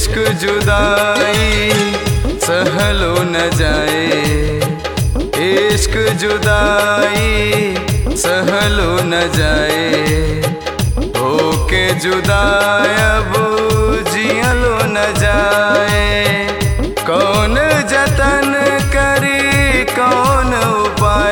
इश्क जुदाई सहलो न जाए, इश्क जुदाई सहलो न जाए, होके जुदाई अब जियलो न जाए। कौन जतन करी कौन उपाय,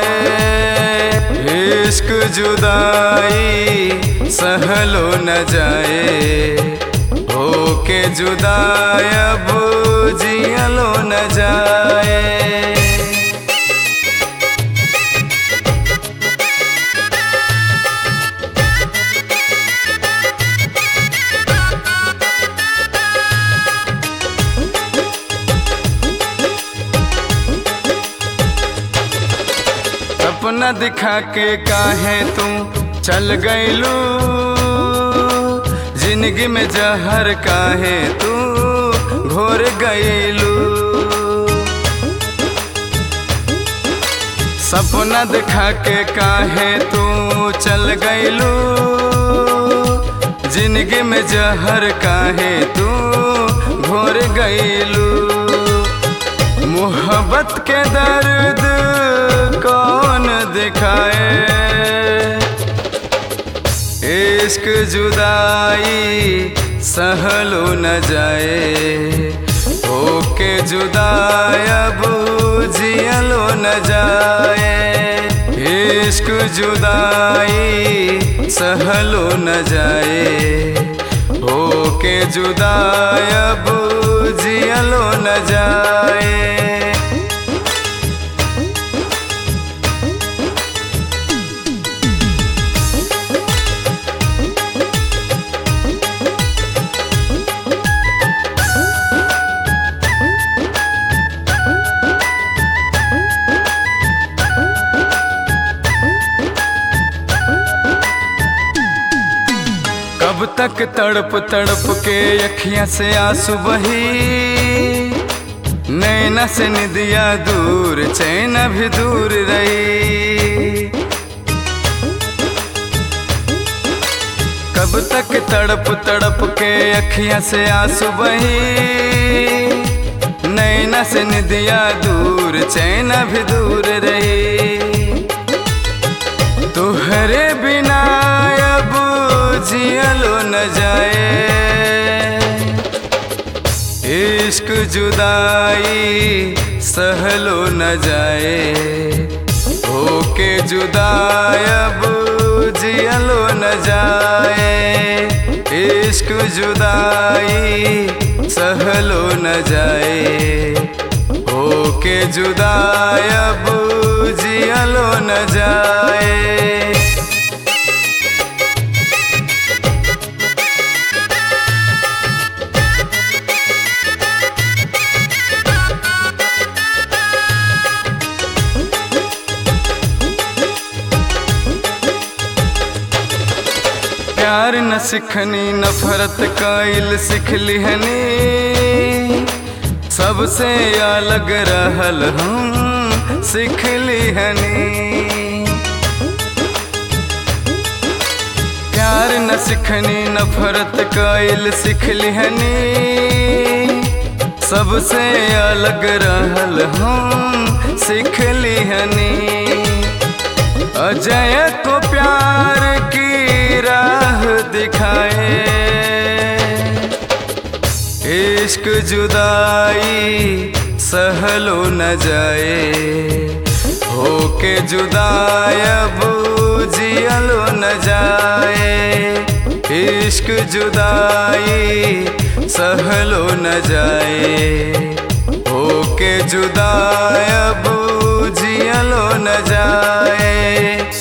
इश्क जुदाई सहलो न जाए, होके जुदाई अब जियलो न जाए। सपना दिखा के काहे तू चल गईलू, जिंदगी में जहर काहे तू घोर गईलू। सपना दिखा के काहे तू चल गईलू, जिंदगी में जहर काहे तू घोर गईलू। मोहब्बत के दर्द कौन दिखाए, इश्क जुदाई सहलो न जाए, होके जुदाई अब जियलो न जाए। इश्क जुदाई सहलो न जाए, होके जुदाई अब जियलो न जाए। कब तक तड़प तड़प के अखियां से आंसू बही, नैना से निदिया दूर चैन भी दूर रही। कब तक तड़प तड़प के अखियां से आंसू बही, नैना से निदिया दूर चैन भी दूर रही। तुहरे बिना अब जियलो न जाए, इश्क जुदाई सहलो न जाए, होके जुदाई अब जियलो न जाए। इश्क जुदाई सहलो न जाए, होके जुदाई अब जियलो न जाए। प्यार न सिखनी नफरत काइल सिख लिहनी, सबसे अलग रहल हम सिख लिहनी। प्यार न सिखनी नफरत काइल सिख लिहनी, सबसे अलग रहल हम सिख लिहनी। अजय को प्यार की राह दिखाए, इश्क जुदाई सहलो न जाए, होके जुदाई अब जियलो न जाए। इश्क जुदाई सहलो न जाए, होके जुदाई अब जियलो न जाए।